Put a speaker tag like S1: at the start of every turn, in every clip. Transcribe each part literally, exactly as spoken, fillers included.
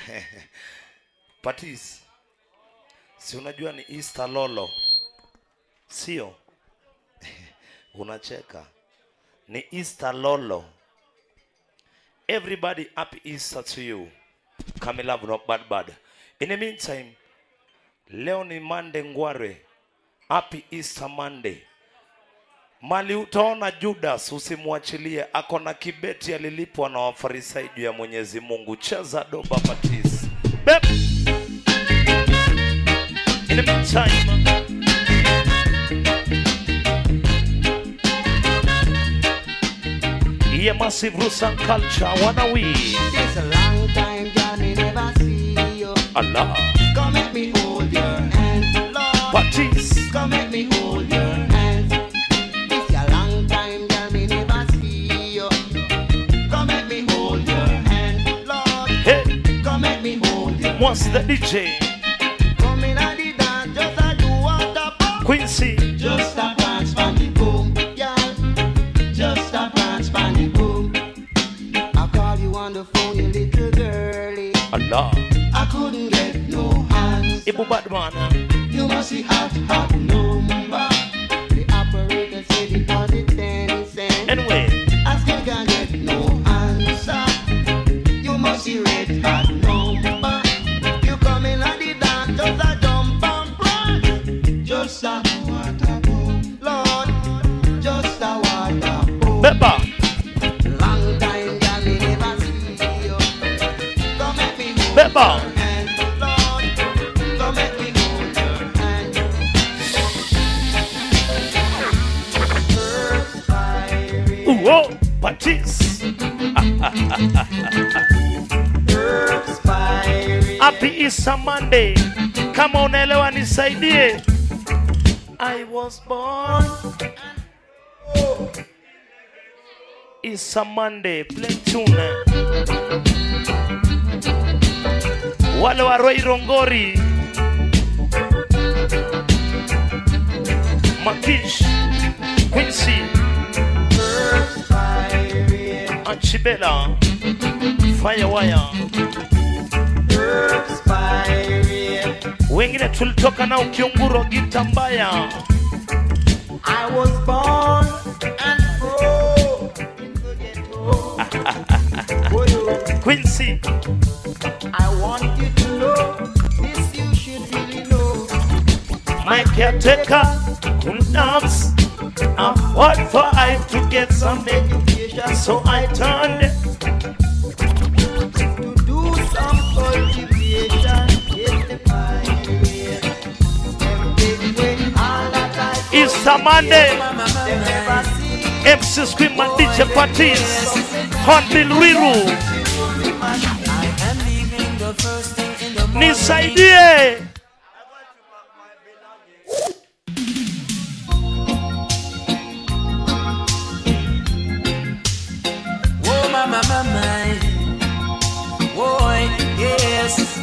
S1: Patis, si unajua ni Easter lolo? Sio? Unacheka. Ni Easter lolo. Everybody, happy Easter to you. Kamila not bad bad. In the meantime, leo ni Monday ngware. Happy Easter Monday. Mali utaona Judas, usimwachilie, ako na kibeti alilipwa na Wafarisai juu ya Mwenyezi Mungu. Cheza doba Patis. Bep. In the meantime, yeah, massive roots and culture, wanna we?
S2: It's a long time, Johnny, never see you.
S1: Allah.
S2: Come make me hold your hand, Lord.
S1: Patis.
S2: Come make me hold your hand. It's a long time, Johnny, never see you. Come make me hold your hand, Lord.
S1: Hey.
S2: Come make me hold your
S1: What's the
S2: hand.
S1: D J?
S2: Come in at the dance, just a do what a pop.
S1: Quincy.
S2: Just a dance from the boom, yeah. Just a dance from the boom. I call you on the phone, you little girlie.
S1: Allah.
S2: I couldn't get no hands.
S1: Ibu Badman.
S2: You must see hot, hot number. The operator said it was a ten cent.
S1: Anyway.
S2: I still can't get no answer. You must see red hot number. You come in at the dance, just a jump and prance. Just a water boom, Lord. Just a water boom.
S1: Beba.
S2: Long time, girl, me never see you. Come make me hold
S1: Beba.
S2: your hand, Lord. Come make me hold your hand. First fire,
S1: Ooh, oh, Patis.
S2: first fire.
S1: Happy Easter Monday. Kama unaelewa nisaidie. I was born. Easter Monday. Play tune. Wale wa Roy Rongori. Makish. Quincy.
S2: First fire,
S1: Anchibela. Firewire.
S2: first fire.
S1: Wengine tulitoka na Ukiunguro Gita Mbaya.
S2: I was born and grow in the ghetto. Oh, you.
S1: Quincy.
S2: I want you to know this, you should really know.
S1: My caretaker could dance. I fought for I to get some education, so I turned.
S2: To do some cultivation, get the pioneer. Them big way, all that I
S1: Easter Monday.
S2: they never see.
S1: M C Scream and D J Patis. Hornbill Riru.
S2: I am leaving the first thing in the morning.
S1: Nisaidie.
S2: Oh, mama, mama, boy, yes.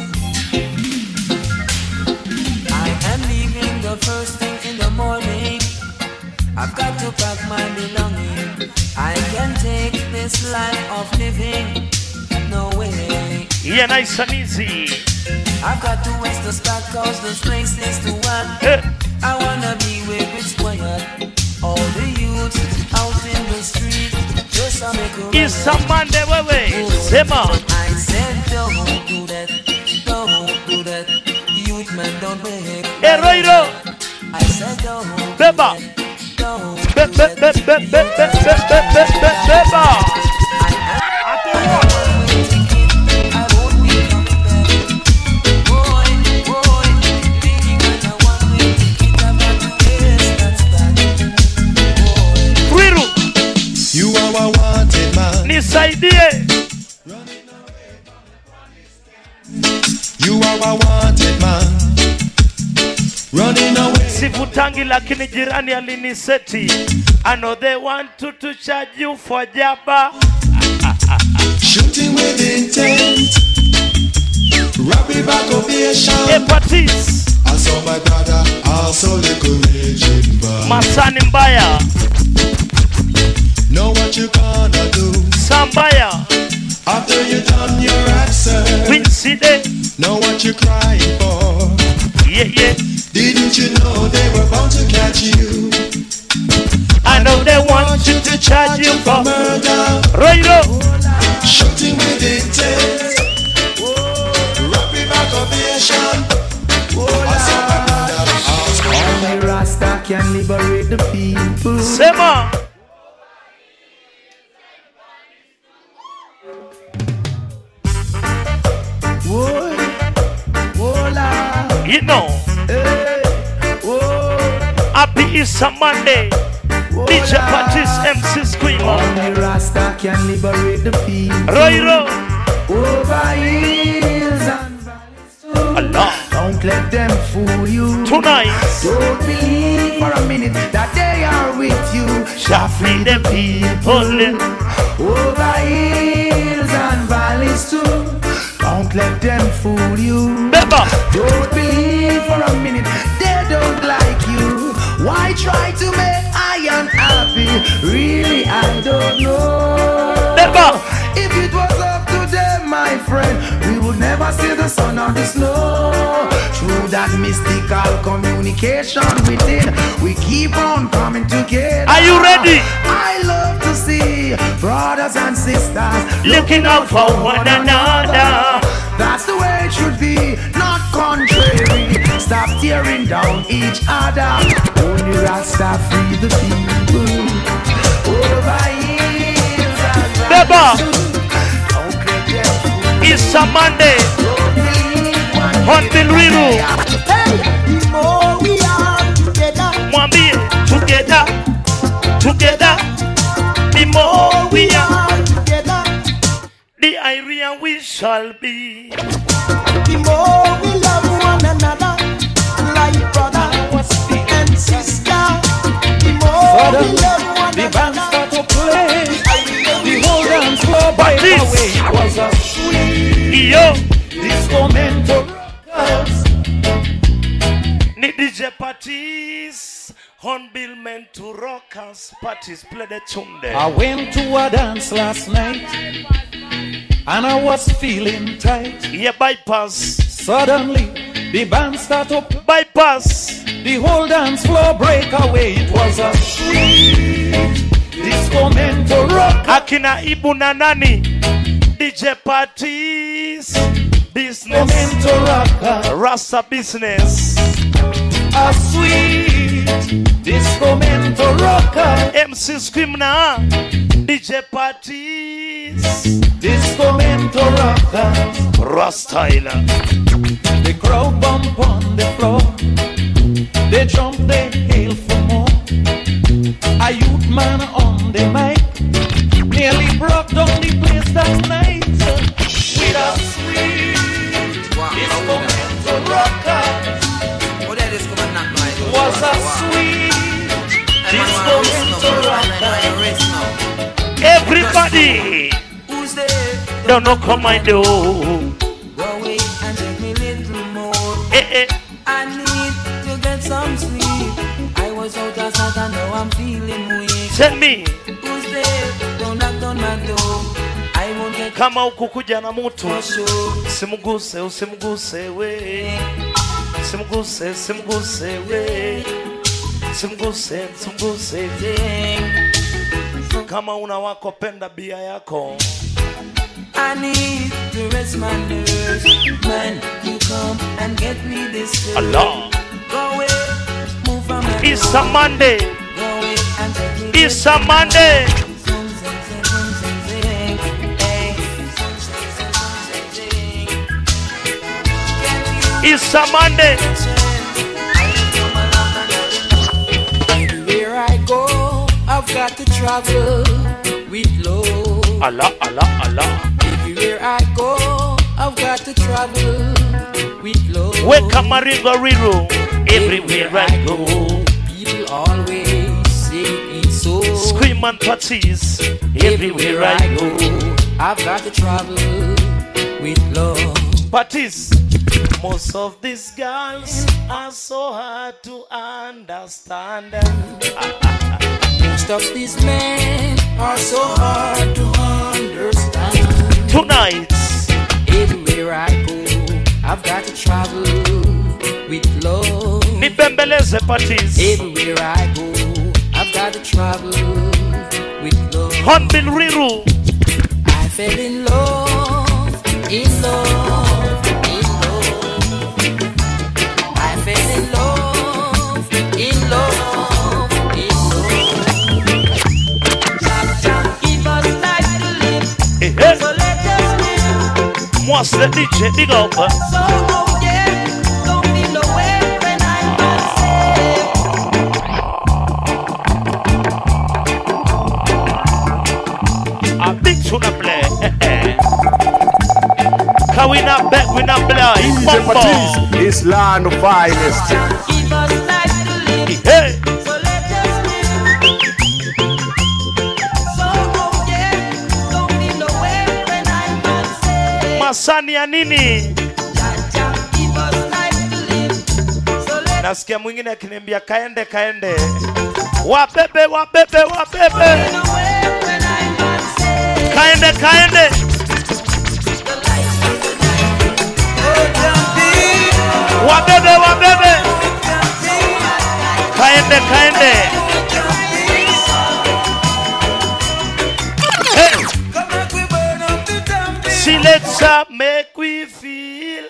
S2: I am leaving the first thing in the morning. I've got to pack my belonging. I can take this life of living. No way.
S1: Yeah, nice and easy.
S2: I've got to waste the spot cause this place is too hot.
S1: Hey.
S2: I wanna be where it's quiet. All the youths out in the street just to make a
S1: Easter Monday, wait, wait. Sema.
S2: I said don't do that, don't do that. Youth man don't behave.
S1: Eroiro.
S2: I said don't do
S1: Beba.
S2: that, don't
S1: Be,
S2: do
S1: be, be,
S2: that.
S1: be, be, be, be, be, be, be, beba.
S2: I won't be coming back. Boy, boy, thinking on a one-way ticket, I've got to waste that spot. Boy.
S1: Riru.
S3: You are a wanted man.
S1: Nisaidie.
S3: You are a wanted man. Running away.
S1: Sivutangi lakini jirani aliniseti. I know they want to, to charge you for jaba.
S3: Shooting with intent. Robbie back ovation.
S1: Epatis.
S3: I saw my brother, also little legend.
S1: Masani Mbaya.
S3: Know what you gonna do
S1: Sambaya.
S3: after you done your accent.
S1: Quincy. see that?
S3: Know what you're crying for?
S1: Yeah, yeah.
S3: Didn't you know they were bound to catch you?
S1: I know they want you to charge you for
S3: murder.
S1: Right up.
S3: Shooting with intent. Rapid aggravation.
S2: Only Rasta can liberate the people.
S1: Sema.
S2: Whoa, whoa, la.
S1: You know.
S2: Hey, whoa.
S1: Happy Easter Monday. D J Patrice M C Screamer.
S2: Only Rasta can liberate the people.
S1: Roiro.
S2: Over hills and valleys too.
S1: Allah.
S2: Don't let them fool you.
S1: Tonight.
S2: Don't believe for a minute that they are with you.
S1: Shall free the people.
S2: Over hills and valleys too. Don't let them fool you.
S1: Beba.
S2: Don't believe for a minute they don't like you. Why try to make I unhappy? Really, I don't know.
S1: Beba.
S2: If it was up to them, my friend, we would never see the sun or the snow. Through that mystical communication within, we keep on coming together.
S1: Are you ready?
S2: I love to see brothers and sisters
S1: Looking out for one another.
S2: That's the way it should be, not contrary. Stop tearing down each other. Only Rasta free the people. Over hills and
S1: Beba.
S2: don't let them fool.
S1: It's a Monday. On Bilriru.
S2: Hey, the more we are together,
S1: Mwambie. Together. Together. The more we are.
S2: together,
S1: The area we shall be.
S2: the more we love one another, like brother and sister. The more we love one
S4: The band
S2: another.
S4: start to play. The whole dance floor break
S1: this.
S4: away. It was a sweet
S1: Yo.
S4: disco mental rockers.
S1: Ni D J Patrice. Hornbill meant to rockers. Patrice play the tune there.
S4: I went to a dance last night and I was feeling tight.
S1: Yeah, bypass.
S4: Suddenly, the band start to play.
S1: Bypass.
S4: The whole dance floor break away. It was a sweet disco mental rocker.
S1: Akina Ibu na nani. D J Patrice. Business.
S4: Mental rocker.
S1: Rasta business.
S4: A sweet disco mental rocker.
S1: M C Scream na. D J Patrice.
S4: Disco mental rocker.
S1: Rastyle.
S4: The crowd bump on the floor. They jump, they hail for more. A youth man on the mic nearly broke down the place that night with a sweet disco mental rocker. Was a sweet disco mental rocker.
S1: Everybody.
S2: Who's there?
S1: Don't know come I do.
S2: Go away and take me little more.
S1: Eh eh.
S2: I need to get some sleep. I was out of sight and now I'm feeling weak.
S1: Tell me.
S2: Who's there? Don't knock on my door. I won't get
S1: Kama ukukuja na mutu.
S2: for sure.
S1: Simuguse, usimguse we. Simguse, simguse we. Simguse, simguse we. Kama una wako penda bia yako.
S2: I need to rest my nerves. Man, you come and get me this girl.
S1: Allah.
S2: Go away, move from my
S1: It's
S2: door.
S1: a Monday.
S2: Go away and take me
S1: It's a Monday.
S2: Zing, zing, zing, zing, zing, zing. Hey. Zing, zing, zing, zing, zing. Can you
S1: It's a Monday.
S2: Everywhere I go, I've got to travel with love.
S1: Allah, Allah, Allah.
S2: Everywhere I go, I've got to travel with love.
S1: Wake up, Maringo Riru. Everywhere I go.
S2: People always say it's so.
S1: Scream and Patrice. Everywhere I go.
S2: I've got to travel with love.
S1: Patrice. Most of these girls are so hard to understand.
S2: Most of these men are so hard to understand.
S1: Tonight,
S2: Everywhere
S5: Everywhere I go, I've got to travel with love.
S1: Nibembeleze parties.
S5: Everywhere I go, I've got to travel with love.
S1: Hornbill Riru.
S5: I fell in love, in love, in love. I fell in love, in love, in love. Jah give us life to live,
S1: Hey, hey.
S5: so let us live.
S1: Moi, c'est le D J, big up.
S5: So oh yeah, don't be no way when I'm unsafe.
S1: A big tune to play. Cause we not back, we not play.
S6: D J Patisse, Islam the finest.
S5: Give us life to live.
S1: Hey.
S5: So let us live. So oh yeah, don't be no way when I'm unsafe.
S1: Masani ya nini?
S5: Jah give us life to live. So let
S1: Nasikia mwingine akiniambia kaende kaende. Wabebe wabebe wabebe.
S5: no way when I'm unsafe.
S1: Kaende kaende.
S5: The lights of the night. Oh jumping,
S1: Wabebe wabebe. Kaende kaende. Hey. See let's uh, make we feel.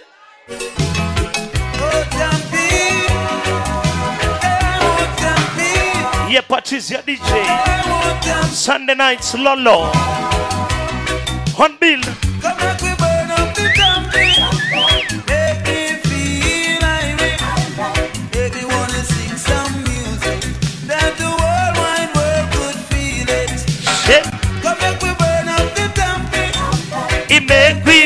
S1: Yeah, Patricia D J. Sunday nights Lolo. Hornbill. Yeah. It make we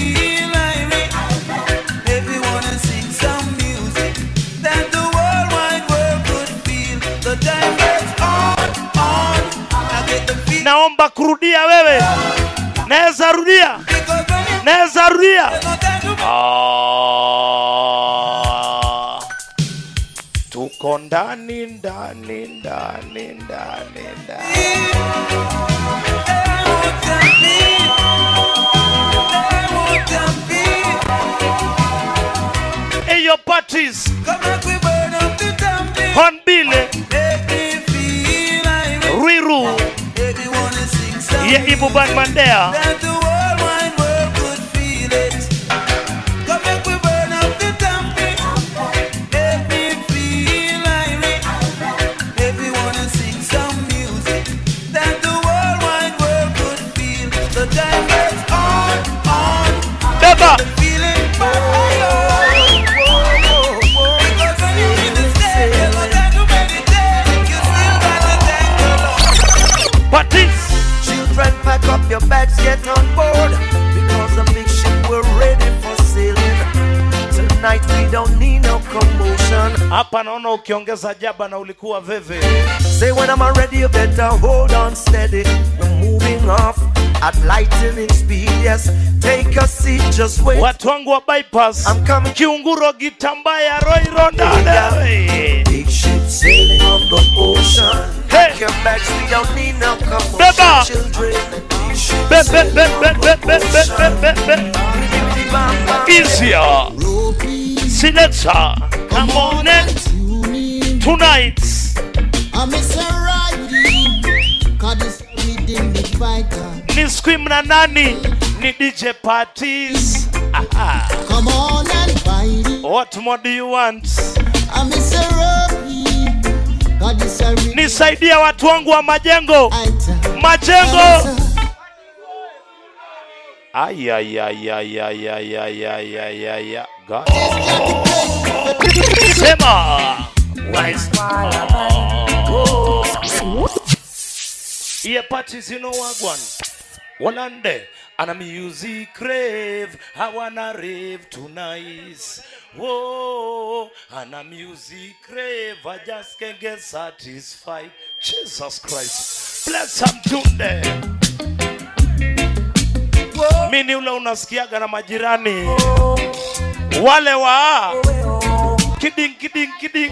S1: naomba kurudia wewe. Naweza rudia. Naweza rudia. Ah. Tuko ndani ndani ndani ndani ndani. Hey, your parties. Hornbill. Riru. Yeah, Ibu Bad Mandea. Beba. Parties.
S2: Children, pack up your bags, get on board, because the big ship we're ready for sailing. Tonight we don't need no commotion.
S1: Hapa naona ukiongeza jaba na ulikuwa veve.
S2: Say when I'm ready, you better hold on steady. We're moving off at lightning speed. Yes, take a seat, just wait.
S1: Watu wangu wa bypass.
S2: I'm coming.
S1: Kiunguro gitambaya Roy Ronda.
S2: Big ship sailing on the ocean.
S1: Hey.
S2: Pack your bags, we don't need no commotion.
S1: Beba.
S2: Children, big ship
S1: Be, be,
S2: sailing
S1: be,
S2: on
S1: be,
S2: the
S1: be, be, be, be, be, be.
S2: ocean.
S1: Easier. Selector. Come on in. Tonight. Ni scream na nani? Ni D J Parties. Aha.
S7: Come on and find it.
S1: What more do you want?
S7: I'm Mister Rocky. God is a real
S1: Nisaidia watu wangu wa majengo.
S7: fighter.
S1: Majengo. Ay ay ay ay ay ay ay ay ay ay ay. God. Sema. Wise. Yeah, Parties, you know what one. Walande. And a music rave. I wanna rave tonight. Whoa. And a music rave. I just can't get satisfied. Jesus Christ. Bless some tune there. Mini ule unasikiaga na majirani. Wale wa. Kidding, kidding, kidding.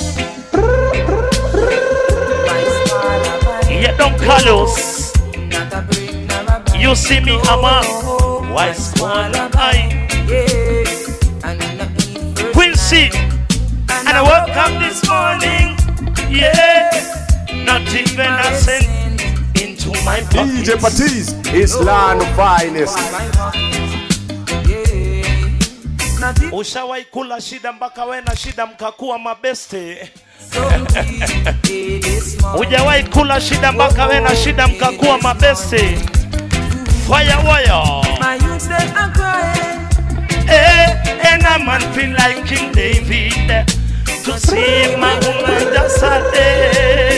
S1: Yeah, don't call us. You see me, I'm a wise one. I
S5: yeah. And in the eat first
S1: Quincy,
S5: night.
S1: and I woke up this morning, yeah, not even a cent into my pocket.
S6: D J Patiz, Islam finest.
S1: Ushawahi kula shida mpaka we na shida mkakuwa mabeste? Hujawahi kula shida mpaka we na shida mkakuwa mabeste? Fire wire.
S5: My youth they are crying.
S1: Eh, and a man feel like King David to see my woman just a day.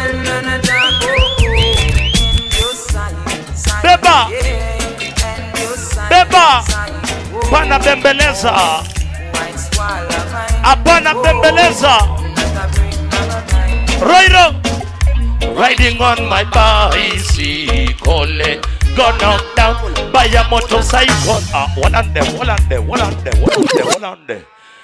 S1: Beba, beba, pana bembeleza, apana bembeleza. Roiro, riding on my bicycle, got knocked down by a motorcycle. Ah, walande, walande, walande, walande, walande.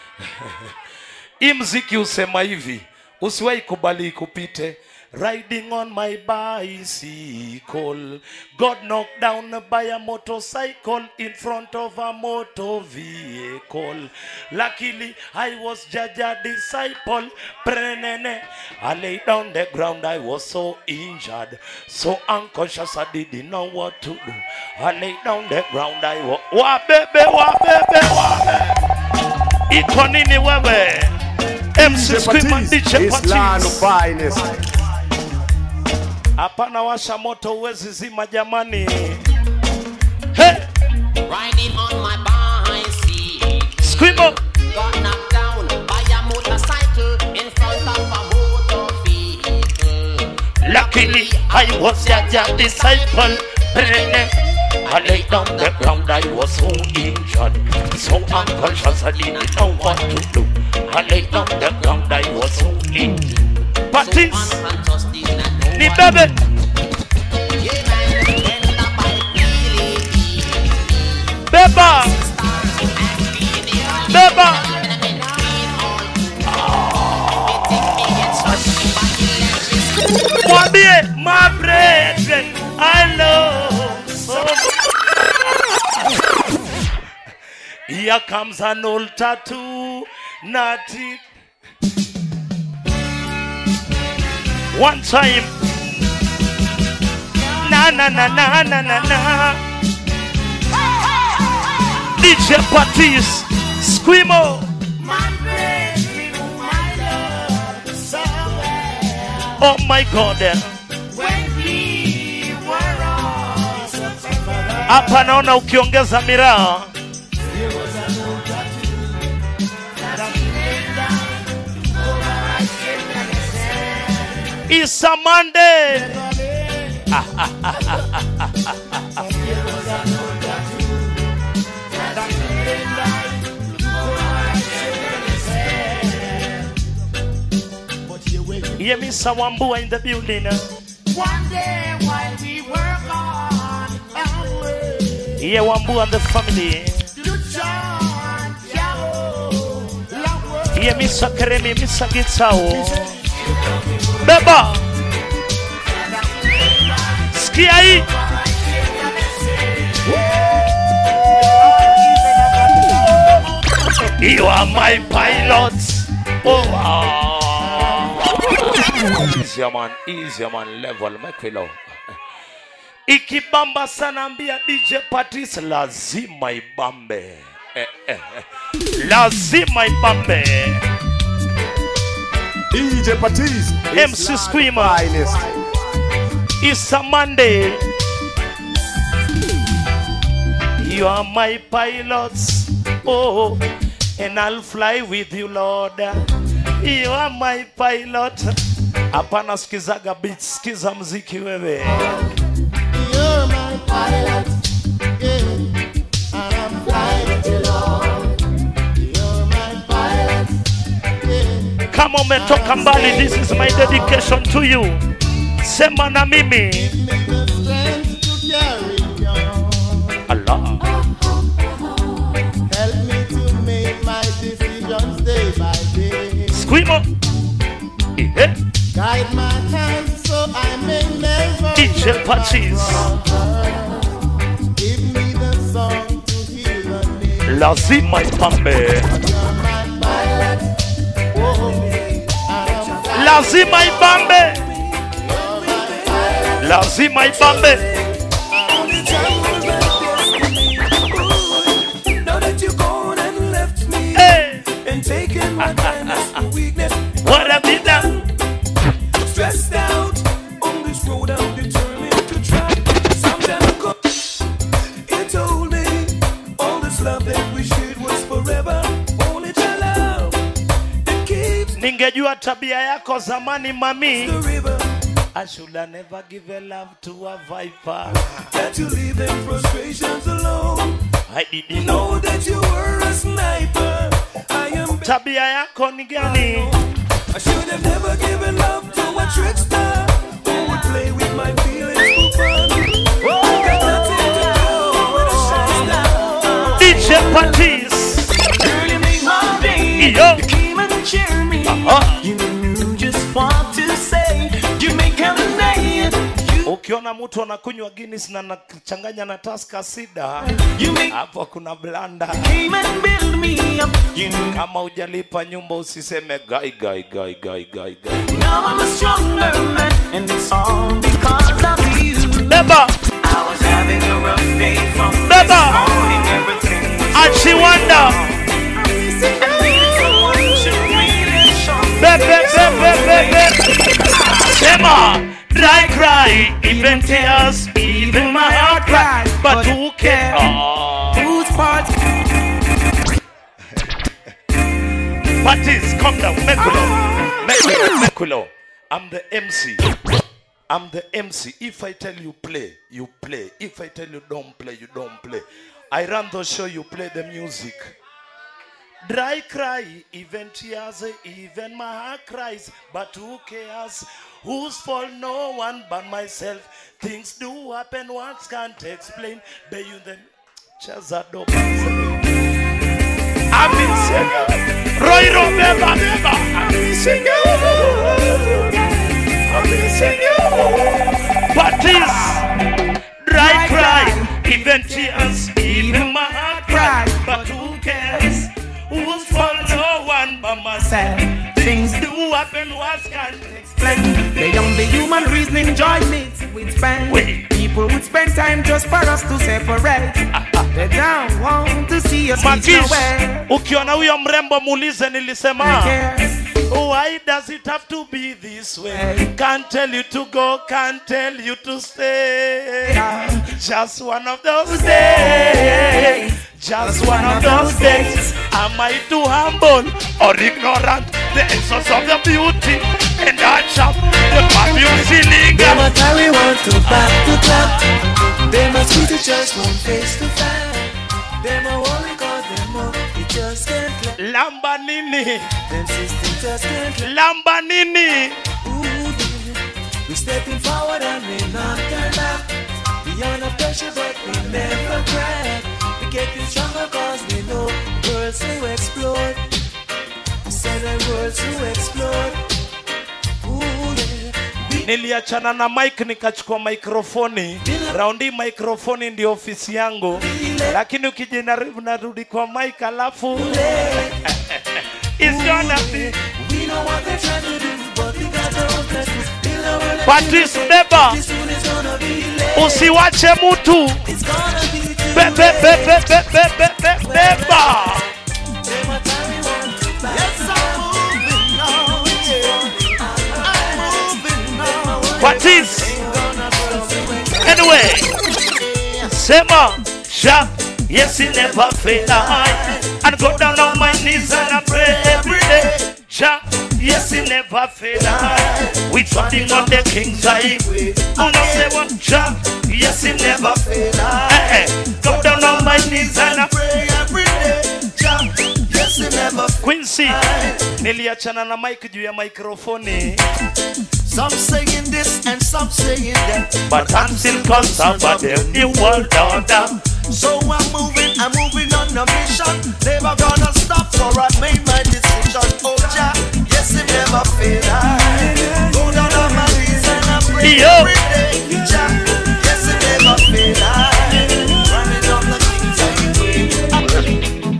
S1: Imziki usema hivi, usiwahi kubali kupite. Riding on my bicycle, got knocked down by a motorcycle in front of a motor vehicle. Luckily, I was Jaja disciple. Prenene, I lay down the ground, I was so injured, so unconscious, I didn't know what to do. I lay down the ground, I was wa bebe, wa bebe, wa bebe. Iko nini wewe? M C Screamer D J
S6: Islam
S1: Patiz.
S6: finest.
S1: Hapana washa moto uwezi zima jamani. Hey!
S8: Riding on my bicycle,
S1: Screamo!
S8: got knocked down by a motorcycle in front of a motor vehicle.
S1: Luckily, I was Jaja disciple. I lay down the ground, I was so injured, so unconscious, I didn't know what to do. I lay down the ground, I was so injured. Patiz, ni bebe. Beba, beba. Mwambie, my brethren, I love so much. Here comes an old tattoo, naughty. One time. Na na na na na na na. D J Patiz, Screamo. Oh my God. Hapa naona ukiongeza miraa. It's a Monday. Yeah, Miss Wambua in the building.
S7: One day while we work on our way
S1: Yeah, Wambua and the family.
S7: to John Yao,
S1: Yeah, Miss Keremi, Miss Gitsao. Beba. Skia hii. You are my pilot. Oh, ah. Easy man, easy man, level, make we low. Ikibamba sana ambia D J Patiz lazima ibambe. Eh, eh, eh. Lazima ibambe.
S6: D J Patiz,
S1: M C Screamer.
S6: finest.
S1: It's a Monday. You are my pilots, oh, and I'll fly with you, Lord. You are my pilot. Hapana skizaga beats, skiza mziki wewe.
S7: you're my pilot, yeah, and I'm flying with you, Lord. You're my pilot, yeah.
S1: Kama umetoka mbali, this is my dedication to you. Sema na mimi.
S7: Give me the strength to carry on.
S1: Allah.
S7: Help me to make my decisions day by day.
S1: Screamo. Eh,
S7: Guide my hands so I may never
S1: D J Patiz.
S7: Give me the song to heal the nation.
S1: Lazima ipambe. Lazima ipambe. Lazima ipambe. Hey. What have you done?
S4: Stressed out on this road, I'm determined to try. Some time ago, you told me all this love that we shared was forever. Only to love that keeps
S1: Ningejua tabia yako zamani mami,
S4: the river.
S1: I should have never give a love to a viper.
S4: That you leave them frustrations alone.
S1: I didn't know.
S4: Know that you were a sniper. I am.
S1: Tabia yako ni gani?
S4: I should have never given love to a trickster who would play with my feelings for fun. Oh, I got nothing to do with a shy
S1: D J Patis.
S4: Girl, you make my day.
S1: Yo.
S4: You came and cheered me.
S1: Uh-huh.
S4: You knew just what to say. You make a night.
S1: Ukiona mtu anakunywa Guinness na anachanganya na Tusker Sida,
S4: You make
S1: hapo kuna blanda.
S4: came and build me up. You knew
S1: Kama hujalipa nyumba usiseme gai gai gai gai gai gai.
S4: now I'm a stronger man, and it's all because of you.
S1: Beba,
S4: I was having a rough day from this
S1: Beba.
S4: morning. Everything was
S1: and she wonder. Bebe, bebe, bebe. Sema, dry cry, even tears, even my heart cry. But who cares?
S4: Whose part?
S1: Parties, come down, Mekulo. Mekulo, Mekulo. I'm the M C. I'm the M C. If I tell you play, you play. If I tell you don't play, you don't play. I run the show, you play the music. Dry cry, even tears, even my heart cries. But who cares? Whose fault? No one but myself. Things do happen, words can't explain. They you then Chazado. I'm in singer. Roy Robeba Beba. I'm in singer. I'm in singer. What is dry cry, even tears, even my heart cry. But who cares? Who's fault? No one but myself. Things do happen, words can't explain.
S4: Beyond the human reasoning, joy meets with pain.
S1: Wait.
S4: People would spend time just for us to separate. They don't want to see us reach
S1: Makish,
S4: nowhere.
S1: ukiona huyo mrembo muulize nilisema.
S4: Yes.
S1: Why does it have to be this way? Can't tell you to go, can't tell you to stay. Just one of those days. Just one of those days. Am I too humble or ignorant? The essence of the beauty and that shop, the perfume ceiling.
S4: They must carry one to back to clap. They must treat it just one face to face. They must worry cause they know it just can't let.
S1: Lamba nini,
S4: Them systems just can't let.
S1: lamba nini.
S4: Ooh, yeah. We stepping forward and we not turn back. We under pressure but we never crack. We getting stronger cause we know worlds to explore. We send the worlds to explore. Ooh, yeah.
S1: Niliachana na mic nikachukua mikrofoni. Raundi mikrofoni ndio ofisi yangu. Lakini ukijinaribu narudi kwa mic alafu it's gonna be.
S4: We know what they're trying to do, but we got the own message. Build our world.
S1: Patrice Beba,
S4: This soon is gonna be lit.
S1: usiwache mtu.
S4: It's gonna be lit.
S1: Bebe, bebe, bebe, bebe, beba.
S4: They must carry one to back. Yes, I'm moving on. I'm moving on.
S1: Patrice,
S4: Ain't gonna stop.
S1: anyway. Sema, Jah, yes, he never fail. I and go down on my knees and I pray every day. Jah, yes, he never fail. I we trotting on the king's highway. And I say what, Jah, yes, he never fail. I go down on my knees and I pray every day. Jah, yes, he never fail. Quincy, niliachana na mic juu ya microphone.
S2: Some saying this and some saying that.
S1: But I'm still concerned about the new world order.
S2: So I'm moving, I'm moving on a mission. Never gonna stop for I made my decision. Oh Jah, yes it never fail. I go down on my knees and I pray
S1: Yo.
S2: every day. Jah, yes it never fail. I running on the king's highway.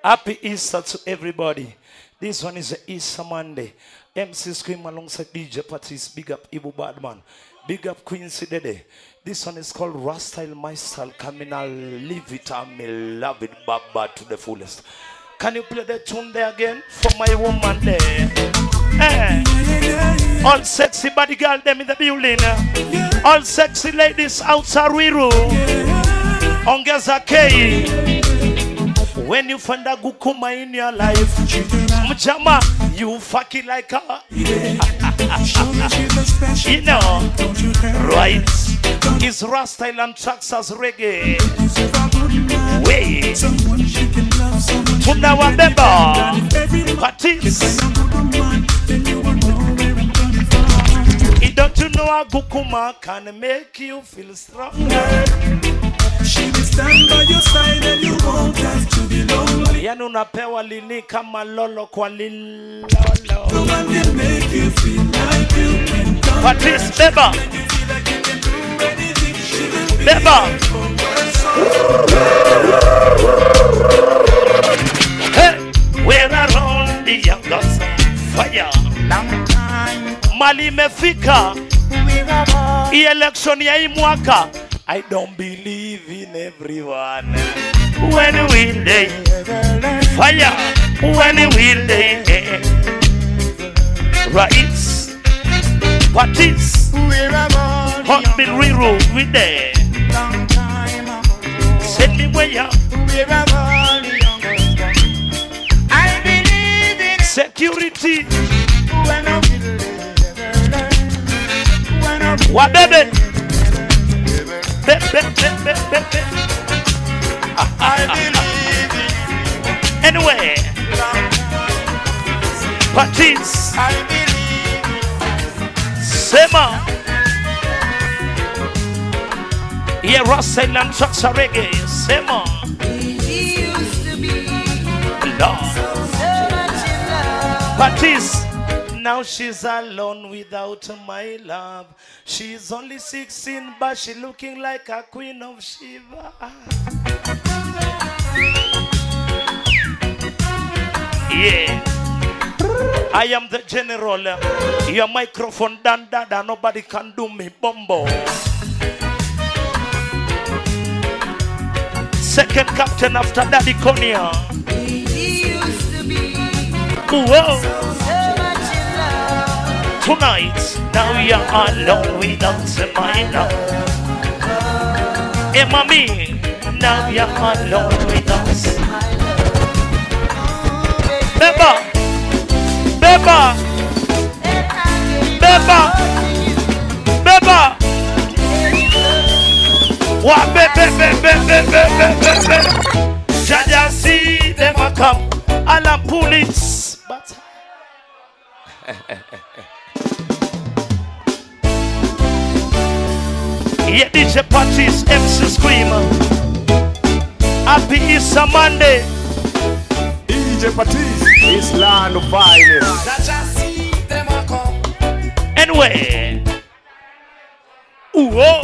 S1: Happy Easter to everybody. This one is the Easter Monday. M C Scream alongside D J Patis. Big up Ibu Badman. Big up Quincy Dede. This one is called Rastyle My Style. Coming, I'll live it and me love it, Baba, to the fullest. Can you play the tune there again for my woman there? Eh. All sexy body girl them in the building. All sexy ladies outside Wiru. Ongeza K. When you find a gukuma in your life, Mjama, you fuck it like a. You know, right? It's Rastyle and Traxxas reggae. Wait. Tuna wabeba. Patis. Don't you know a gukuma can make you feel stronger? She will stand by your side and you won't have to be lonely. Yanu unapewa lini kama lolo kwa lilolo. The one that make you feel like you can come. Patrice, beba. Beba. Hey, we're around the youngest fire. Long time. Mali mefika. I election ya hii mwaka. I don't believe in everyone. When will they fire? When will they rise? What is hot bill rero with them? Send me where you. I believe in security. What baby? Be, be, be, be, be, be. I believe in. Anyway, Patis, I believe. Sema, yeah, Rastyle and Traxxas reggae. Sema, he used to be Lord. So much in love. Patis. Now she's alone without my love. She's only sixteen, but she looking like a queen of Shiva. Yeah. I am the general. Your microphone done dada, nobody can do me bombo. Second captain after Daddy Konya. He used to be. Whoa. Tonight, now you're alone without my love. Hey, mommy, now you're alone without my love. Beba, Beba, Beba, Beba. What, bebe, bebe, bebe, bebe, bebe. Jaja see them a come, I'll pull it, but. Yeah, D J Patis, M C Screamer. Happy Easter Monday.
S6: D J Patis is land of finest.
S1: Anyway. Ooh, oh.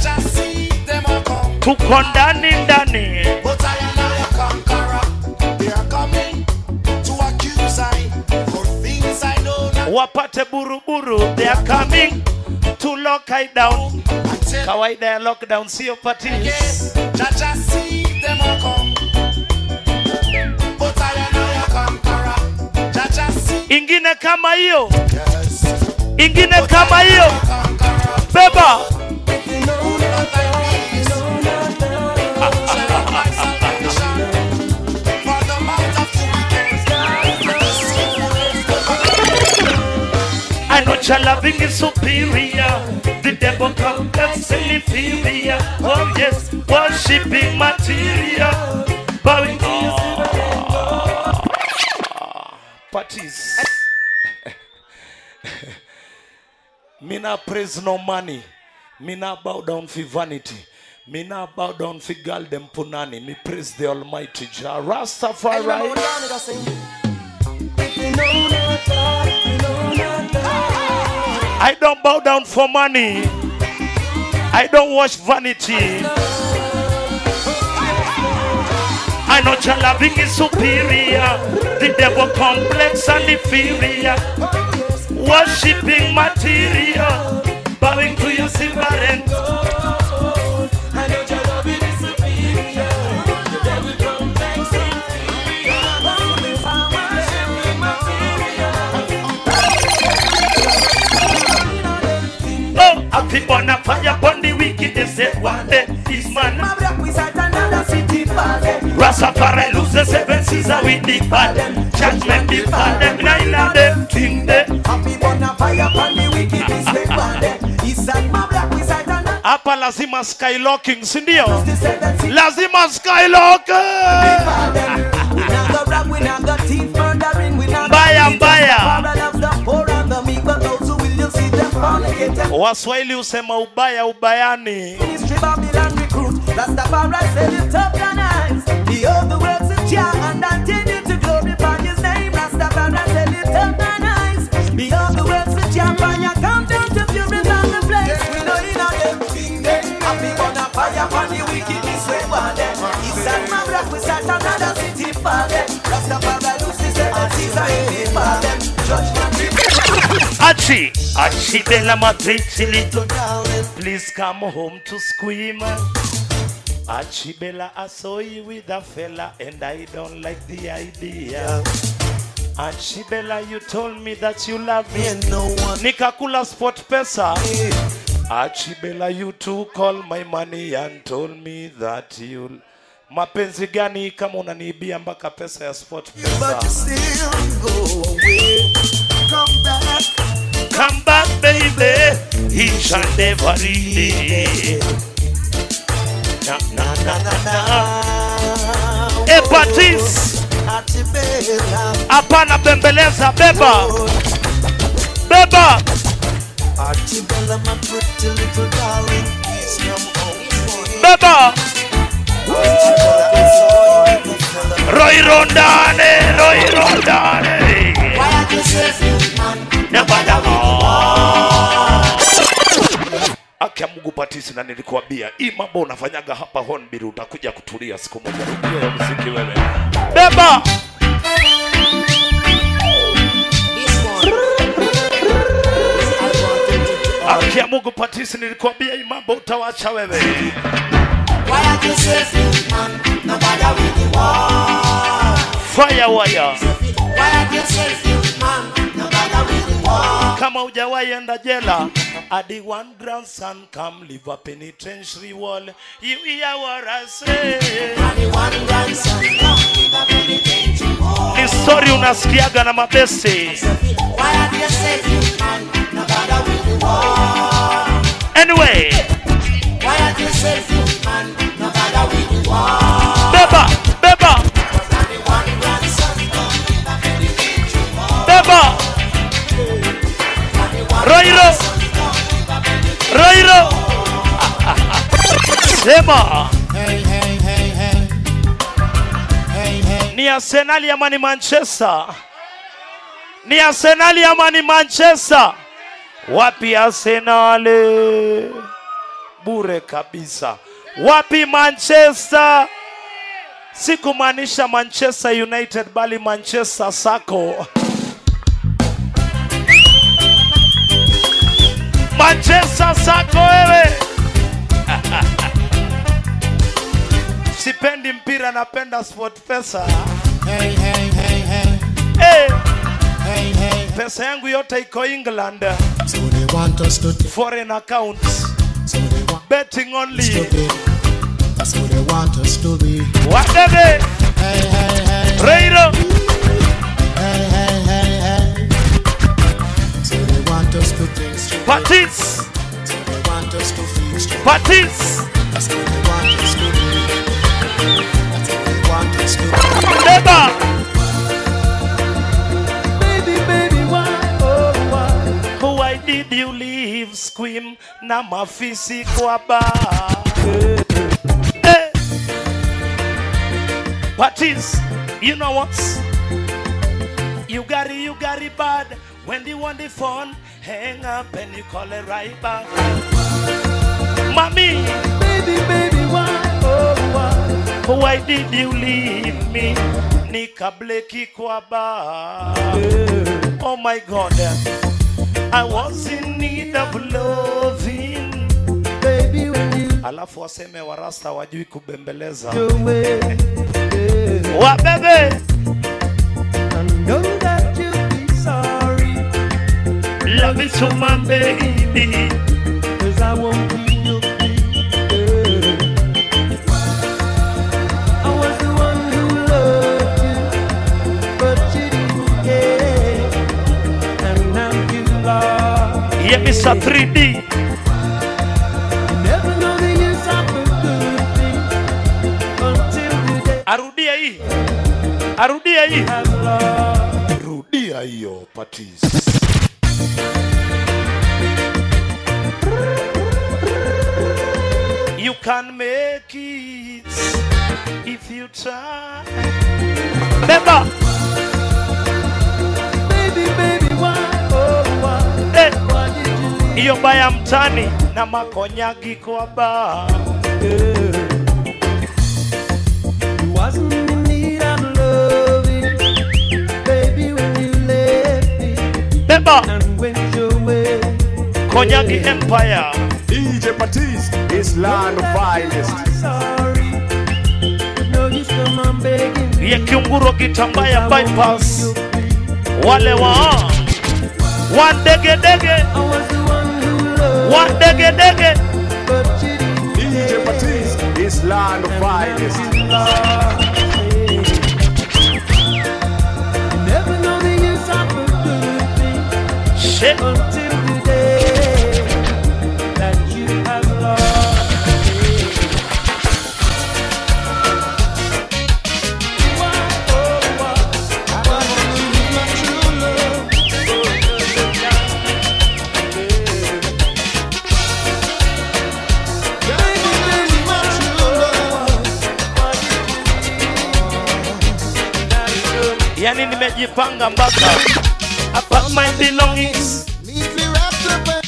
S1: Tuko ndani ndani.
S9: But I am not a conqueror. They are coming to accuse I for things I know not.
S1: Wapate buru buru. They are coming to lock I down. Kawaida ya lockdown sio Patis.
S9: Yes, Jaja see them all come. But I am not a conqueror. Jaja see.
S1: Ingine kama hiyo.
S9: Yes.
S1: Ingine kama hiyo. Beba. I know your loving is superior. The devil complex and inferior. Oh yes, worshipping material. Bowing oh. Patis. Me na praise no money. Me na bow down for vanity. Me na bow down for girl them punani. Me praise the Almighty Jah Rastafari. I don't bow down for money. I don't watch vanity. I know your loving is superior. The devil complex and inferior. Worshipping material, bowing to your silver and gold. I know your loving is superior. The devil complex and inferior. Worshipping material. Oh, I keep on a fire upon the wicked. They say one day this man. Rastafari lose the seven seasons with the pardon. Judgment the pardon. Nine of them think they happy bona fire upon the wicked is the pardon. He said my black we sight and hapa lazima skylocking, si ndio? Lazima skylocking. Mbaya mbaya. Waswahili usema ubaya ubayani. Rastafari said lift up your hands. Behold the works of Jah and continue to glorify his name. Rastafari said lift up your hands. Behold the works of Jah and you come down to purify the place. We know in a them thing there. Happy on a fire on the wickedness we want them. He said my black we start another city for them. Rastafari loses the Caesar in for them. Judgment Achi, Achi Bella Madrid, little darling. Please come home to scream. Achibella, I saw you with a fella and I don't like the idea. Achibella, you told me that you love me and no one. Nikakula sport pesa. Achibella, you too called my money and told me that you. Mapenzi gani kama unaniibia mpaka pesa ya sport pesa? But you still go away. Come back. Come back, baby. Each and every day. Na na na na na. Hepatis. Hapana bembeleza beba. Beba. Achibella, my pretty little darling, please come home. Beba. Roy Rondane, Roy Rondane. Why are you saying, man? Akia Mungu Patisi na nilikuambia hii mambo unafanyaga hapa Hornbill utakuja kutulia siku moja. Rudia ya muziki wewe. Beba. Akia Mungu Patisi nilikuambia hii mambo utawacha wewe. Why are you saying, man? Nobody really want. Fire wire. Why are you saying, man? Kama hujawahi enda jela, adi one grandson come live up in the penitentiary wall. You hear what I say? Adi one grandson come live up in the penitentiary wall. Ni story unasikiaga na mabesi. Why are you saying, man? Nobody really want. Anyway. Why are you saying, man? Nobody really want. Beba, beba. Adi one grandson come live up in the penitentiary wall. Beba. Roiro Roiro Sema hey, hey, hey, hey. Hey, hey. Ni Arsenal ama ni Manchester? Ni Arsenal ama ni Manchester? Wapi Arsenal? Bure kabisa. Wapi Manchester? Sikumaanisha Manchester United bali Manchester Sako. Manchester Sako wewe. Sipendi mpira napenda sport pesa. Hey hey hey hey. Hey. Hey hey. Pesa yangu yote iko England. So they want us to foreign accounts. So they want betting only. That's what they want us to be. What the day? Hey hey hey. Reiro. Hey hey hey hey. So they want us to think straight. Patis. So they want us to feel straight. Patis. That's what they want us to be. That's what they want us to be. Never. Baby, baby, why, oh why? Why did you leave? Scream na mafisi kwa bar. Hey. Patis, you know what? You got it, you got it bad. When you want the phone, hang up and you call it right back. Mommy, baby, baby, why, oh, why? Why why did you leave me? Nikableki kwa bar. Oh my God, I was in need of loving.
S2: Baby, when you
S1: Alafu waseme warasta wajui kubembeleza.
S2: away,
S1: Wa bebe,
S2: I know that you'll be sorry,
S1: love me to my baby.
S2: cause I won't be your baby. I was the one who loved you, but you didn't care, and now you lost.
S1: Yeah, Mister three D.
S2: You never know the use of a good thing until the day
S1: Arudia hii. Arudia hii.
S2: I've lost.
S6: Rudia hiyo Patis.
S1: You can make it if you try. Remember,
S2: Baby, baby, why, oh, why,
S1: eh,
S2: why did you leave?
S1: hiyo baya mtani na makonyagi kwa bar.
S2: You wasn't in need of loving, baby, when you left me
S1: Remember,
S2: and went your way.
S1: Konyagi Empire.
S6: D J Patis is land of finest.
S2: Sorry, no use come on begging me.
S1: Ye kiunguro kitambaya
S2: I won't
S1: bypass.
S2: be your baby.
S1: Wale wa one dege dege,
S2: I was the one who loved
S1: one dege dege.
S2: you, but you didn't
S6: D J Patis is land of finest.
S2: You never know the use of a good thing
S1: Shit.
S2: until the day that you have lost me. Why, oh, why, I wanna lose my true love. Baby, baby, my true love. Why did you
S1: Yani nimejipanga mpaka I pack my belongings.
S2: neatly wrapped up in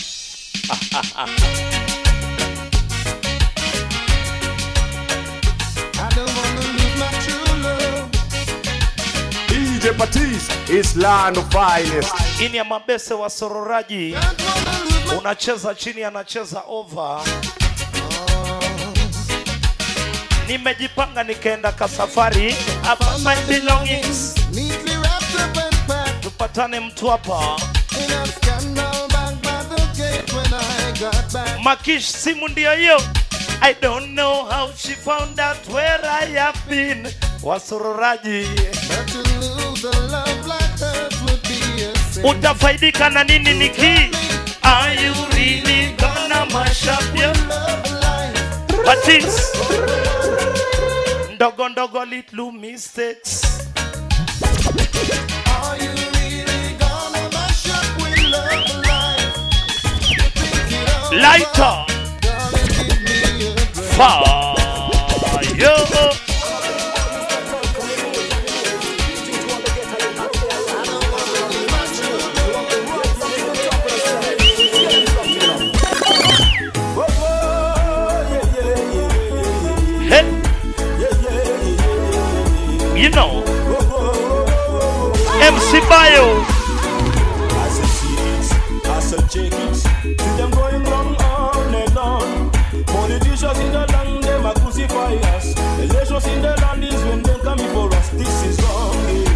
S2: I don't wanna lose my true love.
S6: D J Patis is land of finest.
S1: Ini ya mabese wa sororaji.
S2: Don't wanna lose my
S1: Unacheza chini, anacheza over. Nimejipanga nikaenda kasafari. I pack my belongings.
S2: neatly wrapped up and packed
S1: Tupatane mtu hapa.
S2: in a scandal back by the gate when I got back.
S1: Makish simu ndio hiyo. I don't know how she found out where I have been. Wasororaji.
S2: But to lose a love like hers would be a sin.
S1: Utafaidika na nini Niki? Are you really gonna mash up your
S2: Love life.
S1: Patis? Ndogo ndogo little mistakes.
S2: Are you really gonna mash up with love life? You think it over,
S1: Lighter.
S2: darling, give me a break.
S1: Fire. Hey. You know, M C Bio.
S10: I said see it, I said check it. See them going wrong on and on. Politicians in the land, them a crucify us. Elections in the land is when they come for us. This is wrong.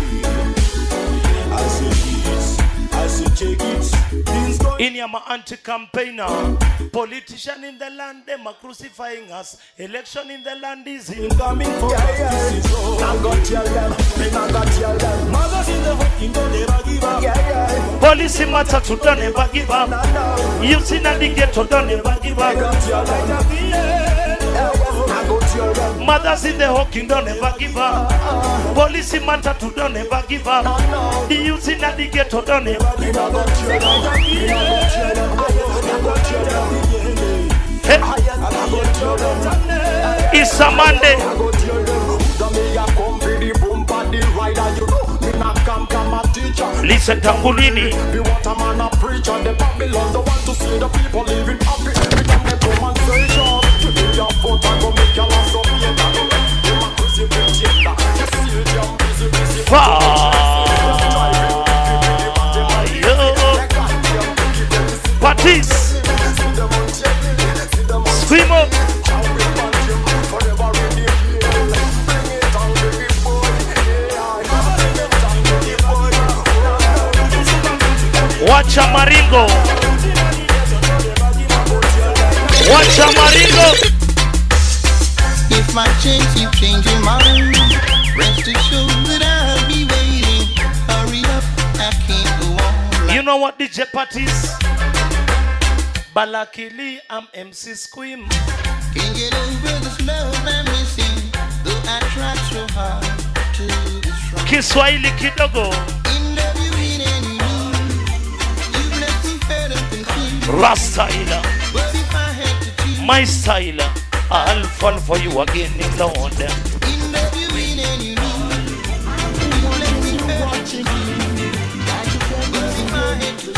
S10: I said see it, I said check it. Things going
S1: In your anti-campaigner, politician in the land, them are crucifying us. Election in the land is in.
S10: coming for us. This is wrong. I got tell them, I got tell them. Mothers in the home, don't never give up. Yeah, yeah.
S1: Policy matter to don't ever give up. You see na the ghetto don't ever give
S10: I
S1: up.
S10: got tell them. I got tell them.
S1: Mothers in the hawking don't ever give up. Policy matter to don't ever give up. The youth in the ghetto don't ever give up. Hey. It's a Monday. Listen Tambulini. Squimo. Watch a Maringo. Watch a Maringo.
S2: If my change keep changing mind, rest assured that I'll be waiting. Hurry up, I can't go on.
S1: You know what D J Patties? Balakili, I'm M C Squim.
S2: Can't get over this love I'm missing, though I try so hard to be strong.
S1: Kiswahili kidogo.
S2: Interviewing any you left me fed up and confused.
S1: Rastyle.
S2: But if I had to choose,
S1: My style. I'll fall for you again in the wonder.
S2: interviewing any you left me fed up and confused. But if I had to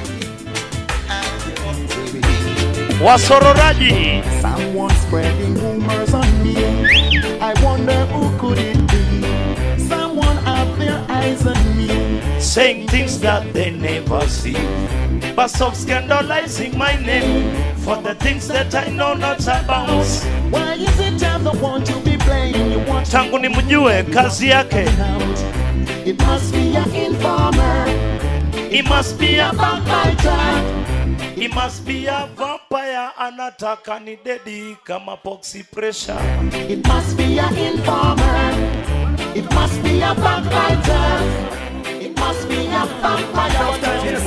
S2: choose,
S1: Wasororaji.
S11: Someone spreading rumors on me. I wonder who could it be? Someone have their eyes on me,
S1: Saying things that they never see. But some scandalizing my name for the things that I know not about.
S11: Why is it I'm the one to be blamed? You want
S1: Tangu nimjue kazi yake.
S11: out? It must be an informer.
S1: He must be a
S11: Backbiter.
S1: He must be a vampire. Anataka ni dedi kama poxy pressure.
S11: It must be an informer. It must be a backbiter. It must be a backbiter.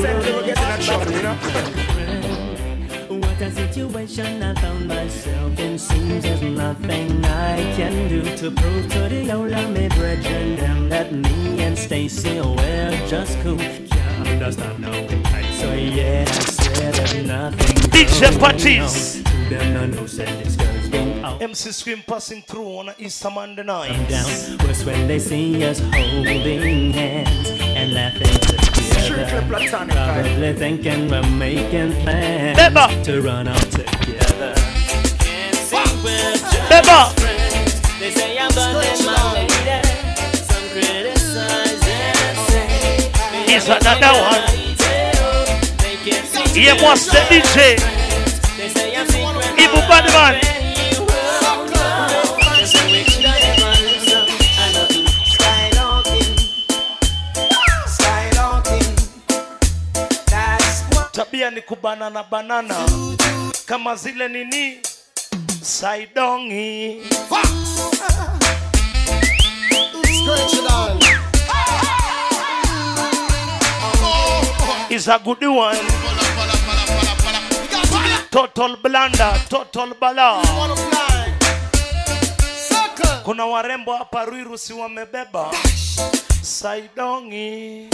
S12: What a situation I found myself in. Seems there's nothing I can do to prove to the old of me brethren them that me and Stacy we're just cool. Can't understand now. So yeah, I swear there's nothing.
S1: D J Patties.
S12: To them no no said this girl's been out.
S1: M C Scream passing through on a Easter Monday night.
S12: I'm down. Worse when they see us holding hands and laughing together. Probably thinking we're making plans
S1: Beba.
S12: to run out together. Can't see we're just
S1: Beba.
S12: friends. They say I'm burning my lady. Some criticize and say
S1: Here's another one.
S12: they can't see
S1: Here was the D J.
S12: they say I'm secret.
S1: Ibu Badman. Tabia ni kubanana banana kama zile nini saidongi. Is a good one. Total blanda, total bala. Kuna warembo hapa Ruiru si wamebeba saidongi.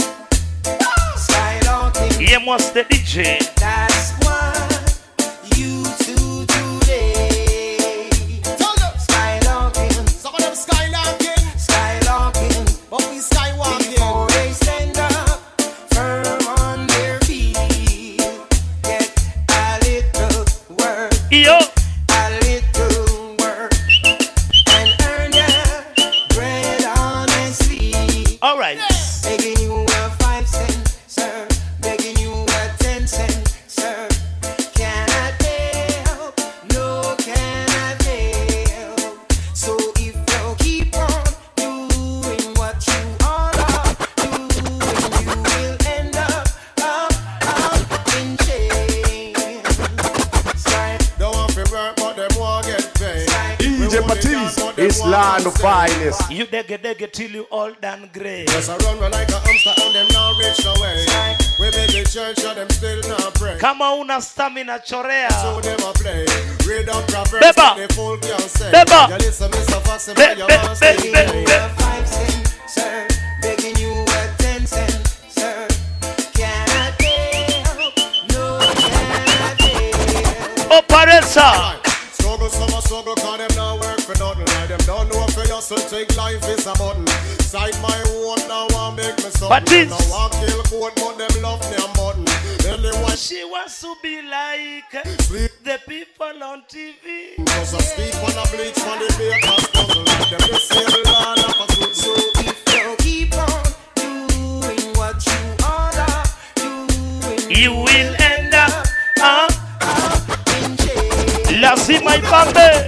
S1: Ye was the D J.
S2: that's what you do today. Skylocking, some of them skylocking, skylocking, but we skywalking. Before they stand up, firm on their feet, get a little work,
S1: Yo.
S2: a little work, and earn your bread honestly.
S1: All right.
S2: Begging you a five cent, sir. Begging you a ten cent, sir. Cannot help, no cannot help. So if you keep on doing what you are doing, you will end up, up, up in chains.
S6: Don't want to work, but them won't get paid.
S13: D J Patties, Island the finest.
S1: You dege dege till you all done grey.
S6: Yes, I run run like a hamster and them now reach the way. We make the church and them still not pray.
S1: Kama una stamina chorea.
S6: So them a play. Read up Proverbs
S1: Beba.
S6: and the full can say.
S1: Beba.
S6: You listen, Mister Foxy,
S1: Be-
S6: but you
S1: be-
S6: must
S1: be-
S6: stay.
S1: be- be-
S2: A five cent, sir. Begging you a ten cent, sir. Cannot help, no cannot help.
S1: Oparesa.
S6: Struggle, summer struggle, cause them now work for nothing. Like them don't know for you, so take life is a button. Side my own, now I make me something.
S1: But this-
S6: Now I kill code, but them love me a button. Then they want
S1: She wants to be like
S6: sleep.
S1: the people on T V.
S6: Cause I sleep on a bleach, on the bakers, puzzle. Like them disabled and a pursuit.
S2: So if you keep on doing what you are doing,
S1: You will end up, uh,
S2: in jail.
S1: Dasi my bambe.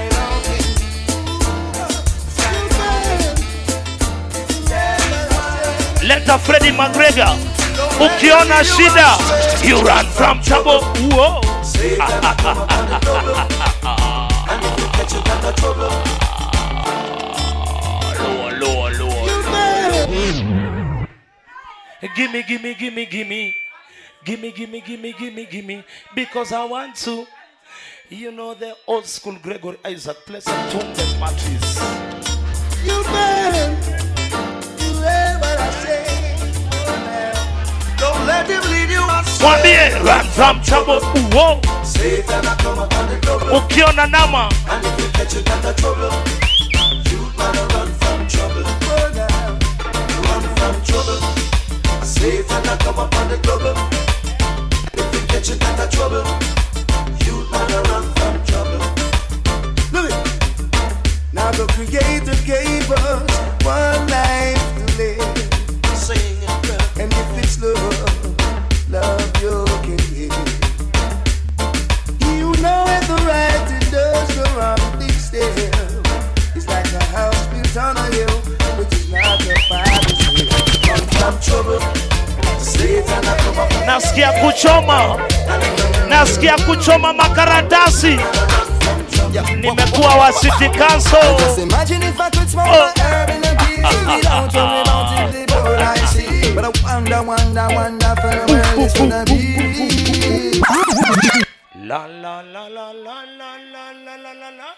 S1: Leta Freddie McGregor. Ukiona shida, you run from trouble. Whoa. Lower, lower, lower. Gimme, gimme, gimme, gimme. Gimme, gimme, gimme, gimme, gimme. Because I want to. You know the old school Gregory Isaac plays a tune that matches.
S2: You man, you hear what I say. Don't let him lead you astray.
S1: One day, run from trouble. Whoa.
S2: Satan, I come upon the trouble.
S1: Ukiona nama.
S2: And if you catch you got the trouble, you better run from trouble. Run from trouble. Satan, I come upon the trouble. If you catch you got the trouble, you better run from trouble. Look it. Now the Creator gave us one life to live. Sing it, girl. And if it's love, love you can give. You know at the right it does go wrong. Things still. It's like a house built on a hill, which is not your father's will. Run from trouble. Satan, I come up.
S1: Nasikia kuchoma. Nasikia kuchoma makaratasi. Nimekuwa wa city council.
S2: Just imagine if I could smoke my herb in a piece without worry about it, the bowl I see. But I wonder, wonder, wonder for the world it's gonna be.
S1: La la la la la la la la la la la.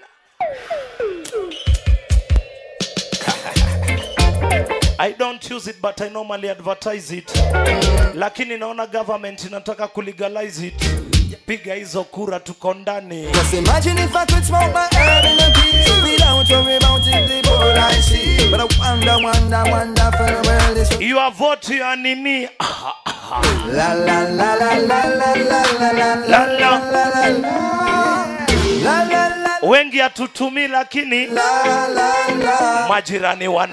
S1: I don't use it, but I normally advertise it. Lakini naona government inataka kulegalize it. Piga hizo kura tuko ndani.
S2: Just imagine if I could smoke my herb in a piece without worry about it, the bowl I see. But I wonder, wonder, wonder for the world is.
S1: Your vote ya nini?
S2: La la la la la la la la la
S1: La la
S2: la la la.
S1: Wengi hatutumi lakini majirani wana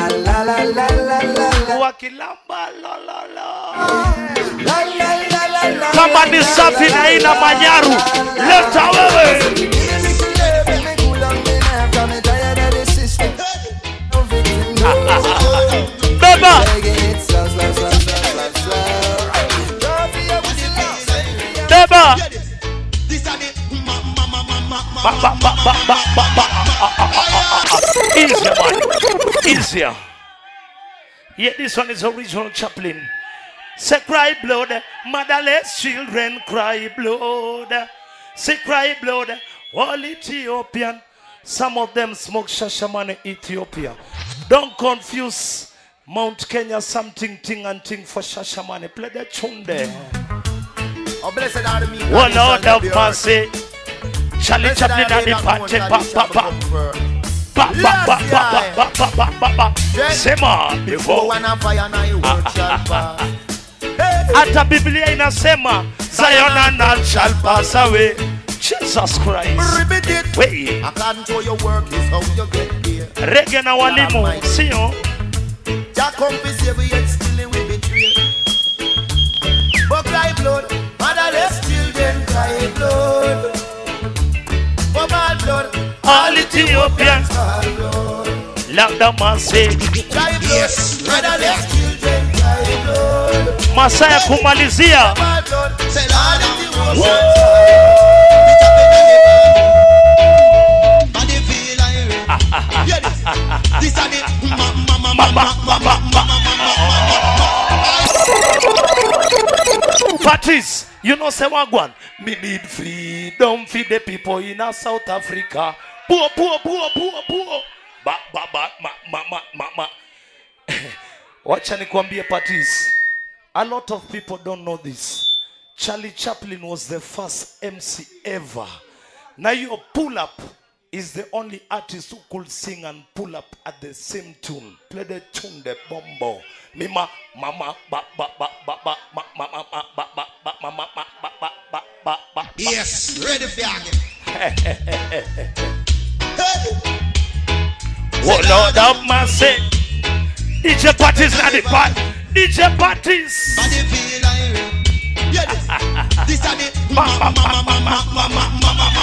S1: wakilamba la la la. Kama ni safi na ina manyaru, leta wewe. Beba Beba Ba, ba, ba, ba, ba, ba, ba. Easier, man. Easier. Yeah, this one is original Chaplin. Say cry blood, motherless children cry blood. Say cry blood, all Ethiopian. Some of them smoke Shashamane Ethiopia. Don't confuse Mount Kenya something ting and ting for Shashamane. Play the tune there.
S2: Oh, blessed are the meek.
S1: One Lord of mercy. Charlie Chaplin and the party, pa pa pa, pa pa pa pa pa pa pa pa pa. Sema before
S2: one of fire and I work shall pass.
S1: Ata Biblia inasema Zion and all shall pass away. Jesus Christ. Wait.
S2: According to your work is how you get here.
S1: Reggae na walimu, sio?
S2: Jah come to save you yet still we betray. But cry blood, motherless children cry blood.
S1: All Ethiopians love the mercy.
S2: Yes.
S1: Masaya kumalizia. Fatis, you know say wagwan. Me need freedom for the people in South Africa. Poor, poor, poor, poor, poor. Ba, ba, ba, ma, ma, ma, ma, ma. Wacha nikwambie Patis. A lot of people don't know this. Charlie Chaplin was the first M C ever. Now your pull up is the only artist who could sing and pull up at the same tune. Play the tune, the bombo. Mima, mama, ba, ba, ba, ba, ba, ma, ma, ma, ma, ba, ba, ba, ma, ma, ma, ba, ba, ba, ba, ba.
S2: Yes, ready for you.
S1: Oh Lord of mercy. D J Patis not the part. D J Patis.
S2: This is it.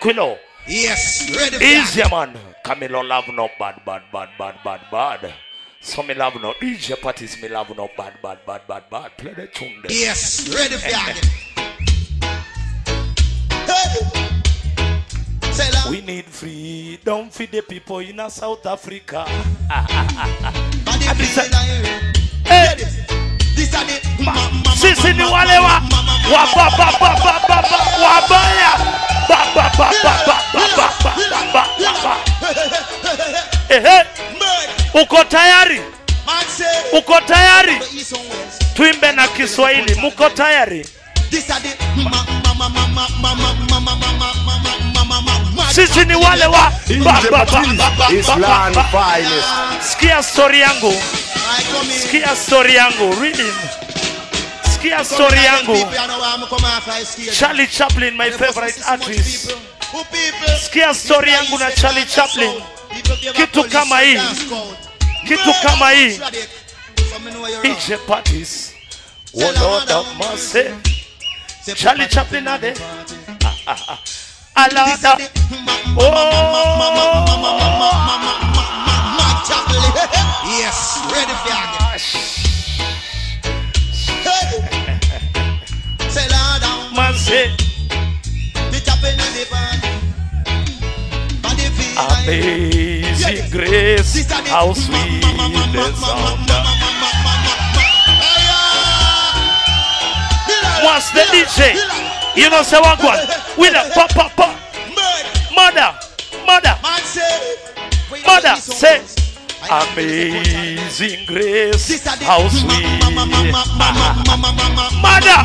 S1: Quilo.
S9: Yes, ready for
S1: Easy man. Camilo love no bad, bad, bad, bad, bad, bad. So me love no D J parties, me love no bad, bad, bad, bad, bad. Play the tune there.
S9: Yes, ready for hey.
S1: We need freedom for the people in South Africa. Sisi ni wale wa wa ba ba ba ba ba ba wa baya ba ba ba ba ba ba ba ba ba. Ehe, uko tayari? Uko tayari? Tuimbe na Kiswahili. Muko tayari? Sisi ni wale wa
S13: Island finest.
S1: Sikia story yangu. Sikia story yangu. Read him. Sikia story yangu. Charlie Chaplin, my favorite artist. Sikia story yangu na Charlie Chaplin. Kitu kama hii. Kitu kama hii. D J parties. Oh Lord of mercy. Charlie Chaplin are there. Ah, ah, ah. Alada. Oh.
S9: Yes, ready for you. Say Lord,
S1: man say. Amazing grace, how sweet the sound. What's the D J? You know, say one one. With a pop, pop, pop. Mother, mother, mother, say. Amazing grace, how sweet. Mother,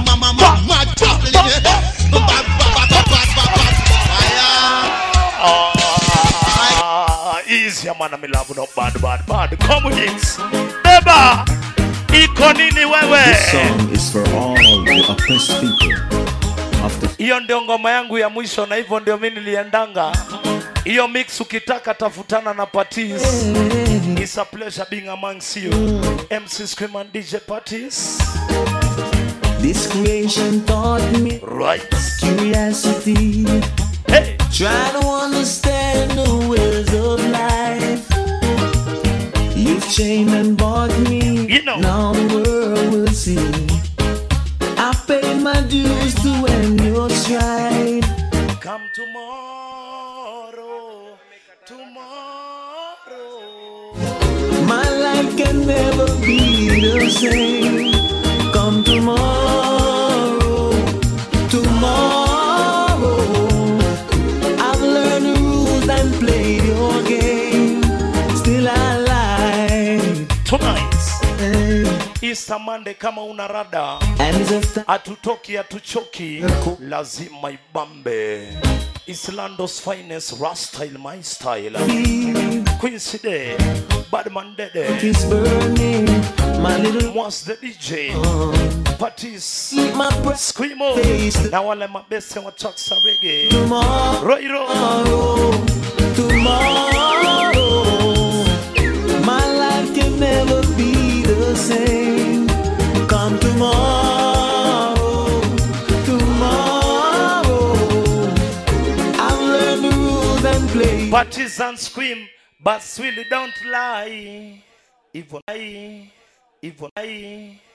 S1: ah, easy man, me love no bad, bad, bad. Come with it, Beba. Iko nini wewe?
S14: This song is for all the oppressed people.
S1: Hiyo ndio ngoma yangu ya mwisho na hivyo ndio mimi niliendanga. Hiyo mix ukitaka tafutana na Parties. It's a pleasure being amongst you. M C Scream and D J Parties.
S12: This creation taught me
S1: right
S12: curiosity.
S1: Hey,
S12: try to understand the ways of life. You've chained and bought me.
S1: You know.
S12: Now the world will see. I paid my dues to end your stride.
S1: Come tomorrow, tomorrow.
S12: My life can never be the same. Come tomorrow, tomorrow. I've learned the rules and played your game. Still I lie.
S1: Tonight. Easter Monday kama una rada. Atutoki atuchoki. Lazima ibambe. Islando's finest Rust style, my style. Quincy Day, Badman Dede.
S12: It's burning, my little.
S1: What's the D J? Parties.
S12: My
S1: Screamo. Now all my best and what talks are reggae.
S12: Tomorrow,
S1: tomorrow,
S12: tomorrow. My life can never be the same. Come tomorrow, tomorrow. I've learned the rules and play.
S1: Parties and scream, but really don't lie. Even I, even I.